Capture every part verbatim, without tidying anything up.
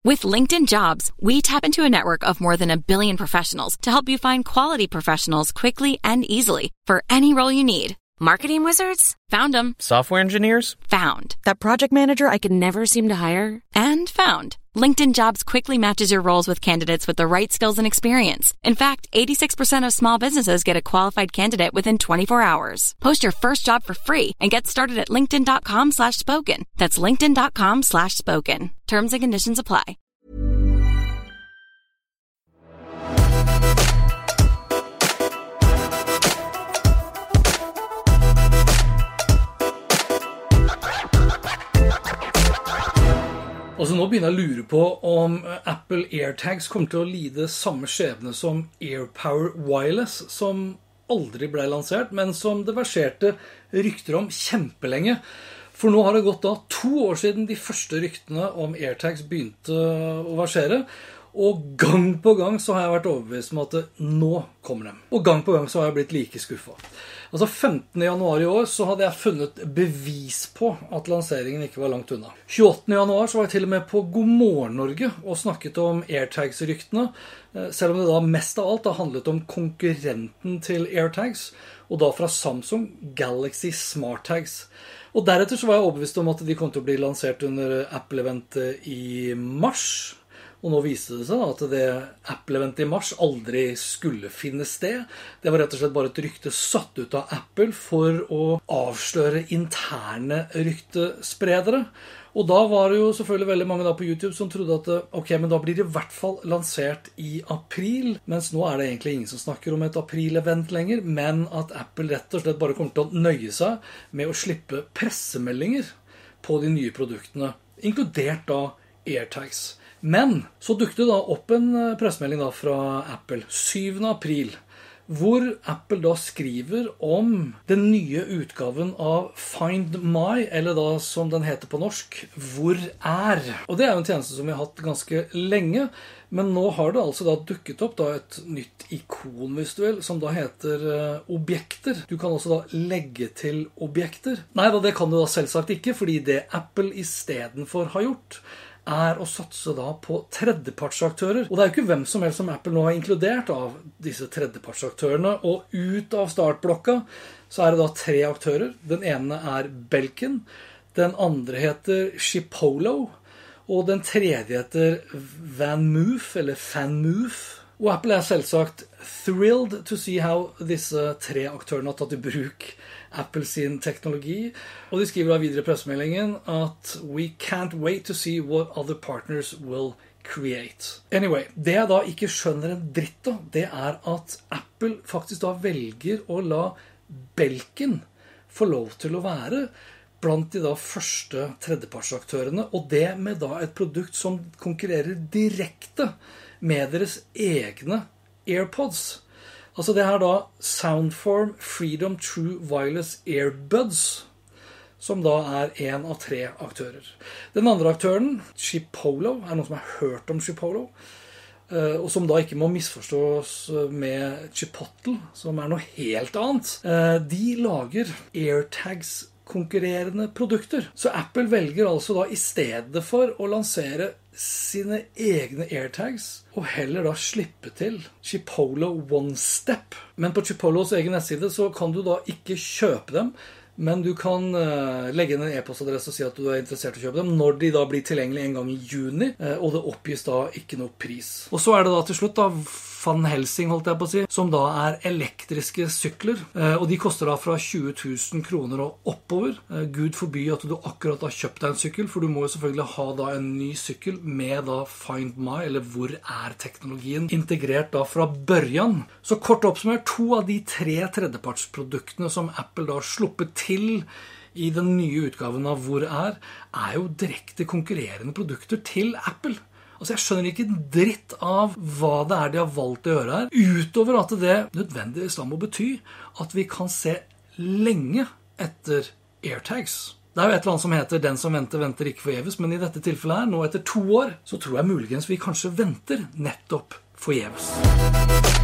With LinkedIn Jobs, we tap into a network of more than a billion professionals to help you find quality professionals quickly and easily for any role you need. Marketing wizards? Found them. Software engineers? Found. That project manager I could never seem to hire? And found. LinkedIn Jobs quickly matches your roles with candidates with the right skills and experience. In fact, eighty-six percent of small businesses get a qualified candidate within twenty-four hours. Post your first job for free and get started at linkedin.com slash spoken. That's linkedin.com slash spoken. Terms and conditions apply. Altså nå begynner jeg å lure på om Apple AirTags kommer til å lide samme skjebne som AirPower Wireless, som aldri ble lansert, men som det verserte rykter om kjempelenge. For nå har det gått da to år siden de første ryktene om AirTags begynte å versere, og gang på gang så har jeg vært overbevist om at nå kommer de. Og gang på gang så har jeg blitt like skuffet. Altså femtende januar i år så hadde jeg funnet bevis på at lanseringen ikke var langt unna. tjueåttende januar så var jeg til og med på God Morgen Norge og snakket om AirTags-ryktene, selv om det da mest av alt har handlet om konkurrenten til AirTags, og da fra Samsung Galaxy SmartTags. Og deretter så var jeg overbevist om at de kom til å bli lansert under Apple-eventet i mars. Og nå viste det seg da, at det Apple-eventet i mars aldri skulle finne sted. Det var rett og slett bare et rykte satt ut av Apple for å avsløre interne ryktespredere. Og da var det jo selvfølgelig veldig mange da på YouTube som trodde at ok, men da blir det i hvert fall lansert i april, mens nå er det egentlig ingen som snakker om et april-event lenger, men at Apple rett og slett bare kommer til å nøye seg med å slippe pressemeldinger på de nye produktene, inkludert da AirTags. Men så dukket det da opp en pressemelding da fra Apple syvende april, hvor Apple da skriver om den nye utgaven av Find My, eller da som den heter på norsk, Hvor er? Og det er jo en tjeneste som vi har hatt ganske lenge, men nå har det altså da dukket opp da et nytt ikon, hvis du vil, som da heter uh, objekter. Du kan også da legge til objekter. Nei da, det kan du da selvsagt ikke, fordi det Apple i stedet for har gjort, er å satse da på tredjepartsaktører. Og det er jo ikke hvem som helst som Apple nå har inkludert av disse tredjepartsaktørene. Og ut av startblokka så er det da tre aktører. Den ene er Belkin, den andre heter Chipolo, og den tredje heter VanMoof, eller FanMoof. Og Apple er selvsagt thrilled to see how disse tre aktørene har tatt i bruk Apple sin teknologi, og de skriver da videre i pressemeldingen at «We can't wait to see what other partners will create». Anyway, det jeg da ikke skjønner en dritt av, det er at Apple faktisk da velger å la Belkin få lov til å være blant de da første tredjepartsaktørene, og det med da et produkt som konkurrerer direkte med deres egne AirPods. Altså det er da Soundform Freedom True Wireless Earbuds, som da er en av tre aktører. Den andre aktøren, Chipolo, er noen som har hørt om Chipolo, og som da ikke må misforstås med Chipotle, som er noe helt annet. De lager AirTags konkurrerende produkter. Så Apple velger altså da i stedet for å lansere sine egne AirTags og heller da slippe til Chipolo One Step. Men på Chipolos egen nettside så kan du da ikke kjøpe dem, men du kan uh, legge inn en e-postadresse og si at du er interessert i å kjøpe dem når de da blir tilgjengelige en gang i juni, uh, og det oppgis da ikke noe pris. Og så er det da til slutt da Van Helsing, holdt jeg på å si, som da er elektriske sykler, uh, og de koster da fra tjue tusen kroner og oppover. Uh, Gud forby at du akkurat har kjøpt deg en sykkel, for du må jo selvfølgelig ha da en ny sykkel med da Find My, eller Hvor er teknologien, integrert da fra børjan. Så kort oppsummert, to av de tre tredjepartsproduktene som Apple da sluppet til i den nye utgaven av Hvor er, er jo direkte konkurrerende produkter til Apple. Altså jeg skjønner ikke en dritt av hva det er de har valgt å gjøre her, utover at det nødvendigvis da må bety at vi kan se lenge etter AirTags. Det er jo et eller annet som heter «Den som venter, venter ikke forgjeves», men i dette tilfellet her, nå etter to år, så tror jeg muligens vi kanskje venter nettopp forgjeves.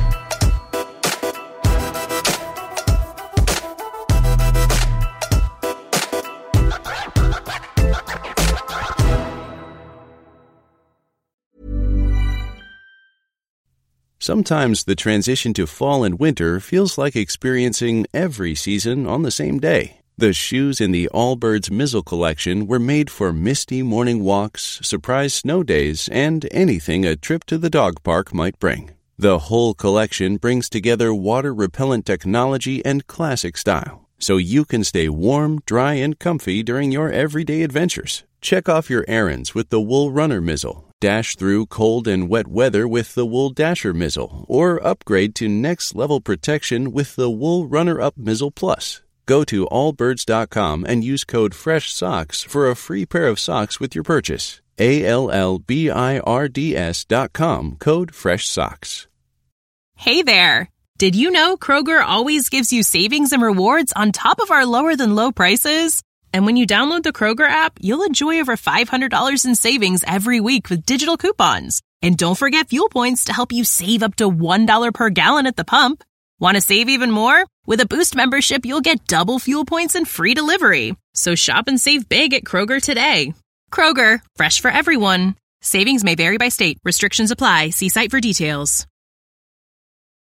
Sometimes the transition to fall and winter feels like experiencing every season on the same day. The shoes in the Allbirds Mizzle collection were made for misty morning walks, surprise snow days, and anything a trip to the dog park might bring. The whole collection brings together water-repellent technology and classic style, so you can stay warm, dry, and comfy during your everyday adventures. Check off your errands with the Wool Runner Mizzle, dash through cold and wet weather with the Wool Dasher Mizzle, or upgrade to next-level protection with the Wool Runner-Up Mizzle Plus. Go to allbirds dot com and use code FRESHSOCKS for a free pair of socks with your purchase. A L L B I R D S dot com, code FRESHSOCKS. Hey there! Did you know Kroger always gives you savings and rewards on top of our lower-than-low prices? And when you download the Kroger app, you'll enjoy over five hundred dollars in savings every week with digital coupons. And don't forget fuel points to help you save up to one dollar per gallon at the pump. Want to save even more? With a Boost membership, you'll get double fuel points and free delivery. So shop and save big at Kroger today. Kroger, fresh for everyone. Savings may vary by state. Restrictions apply. See site for details.